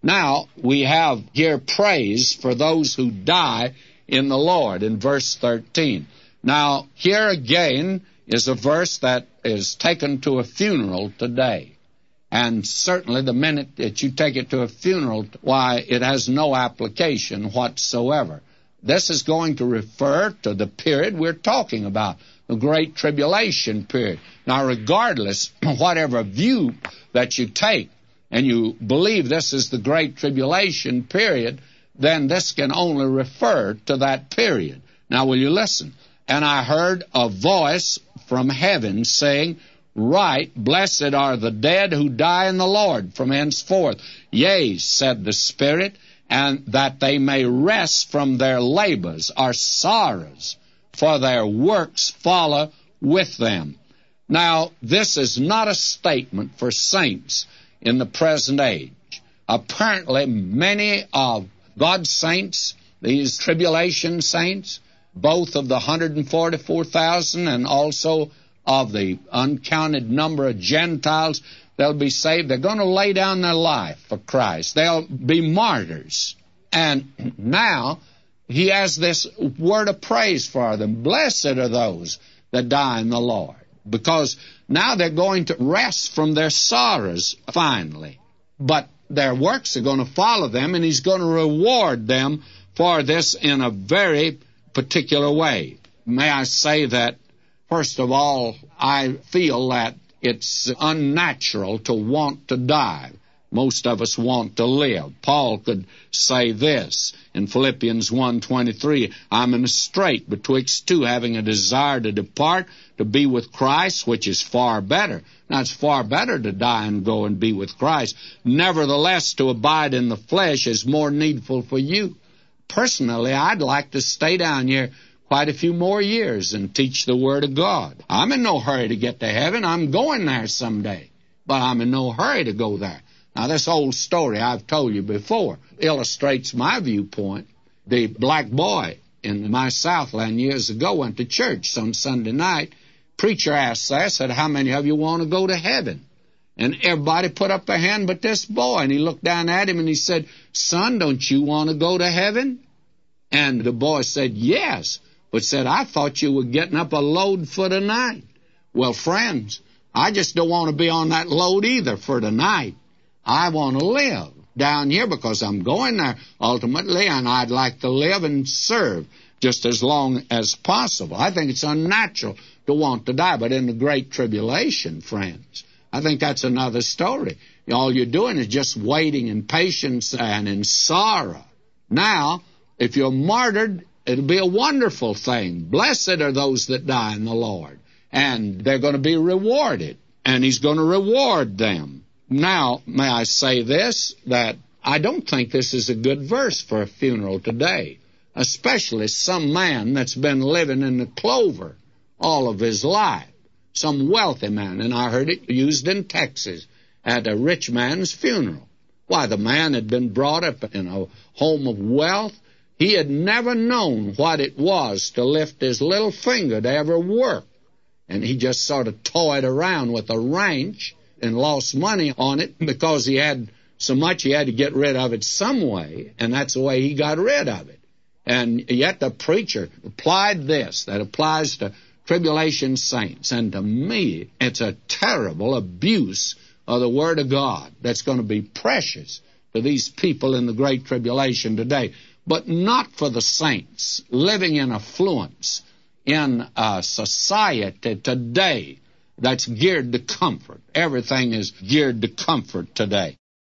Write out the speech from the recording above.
Now, we have here praise for those who die in the Lord in verse 13. Now, here again is a verse that is taken to a funeral today. And certainly the minute that you take it to a funeral, why, it has no application whatsoever. This is going to refer to the period we're talking about, the Great Tribulation period. Now, regardless, whatever view that you take, and you believe this is the Great Tribulation period, then this can only refer to that period. Now, will you listen? And I heard a voice from heaven saying, Write, blessed are the dead who die in the Lord from henceforth. Yea, said the Spirit, and that they may rest from their labors or sorrows, for their works follow with them. Now, this is not a statement for saints in the present age. Apparently, many of God's saints, these tribulation saints, both of the 144,000 and also of the uncounted number of Gentiles, they'll be saved. They're going to lay down their life for Christ. They'll be martyrs. And now, he has this word of praise for them. Blessed are those that die in the Lord, because now they're going to rest from their sorrows finally. But their works are going to follow them, and he's going to reward them for this in a very particular way. May I say that, first of all, I feel that it's unnatural to want to die. Most of us want to live. Paul could say this in Philippians 1:23, I'm in a strait betwixt two, having a desire to depart, to be with Christ, which is far better. Now, it's far better to die and go and be with Christ. Nevertheless, to abide in the flesh is more needful for you. Personally, I'd like to stay down here quite a few more years and teach the Word of God. I'm in no hurry to get to heaven. I'm going there someday, but I'm in no hurry to go there. Now, this old story I've told you before illustrates my viewpoint. The black boy in my Southland years ago went to church some Sunday night. Preacher asked there, said, how many of you want to go to heaven? And everybody put up their hand but this boy. And he looked down at him and he said, son, don't you want to go to heaven? And the boy said, yes, but said, I thought you were getting up a load for tonight. Well, friends, I just don't want to be on that load either for tonight. I want to live down here because I'm going there ultimately, and I'd like to live and serve just as long as possible. I think it's unnatural to want to die, but in the Great Tribulation, friends, I think that's another story. All you're doing is just waiting in patience and in sorrow. Now, if you're martyred, it'll be a wonderful thing. Blessed are those that die in the Lord, and they're going to be rewarded, and he's going to reward them. Now, may I say this, that I don't think this is a good verse for a funeral today, especially some man that's been living in the clover all of his life, some wealthy man, and I heard it used in Texas at a rich man's funeral. Why, the man had been brought up in a home of wealth. He had never known what it was to lift his little finger to ever work, and he just sort of toyed around with a wrench and lost money on it because he had so much he had to get rid of it some way, and that's the way he got rid of it. And yet the preacher applied this, that applies to tribulation saints, and to me it's a terrible abuse of the Word of God that's going to be precious to these people in the Great Tribulation today, but not for the saints living in affluence in a society today that's geared to comfort. Everything is geared to comfort today.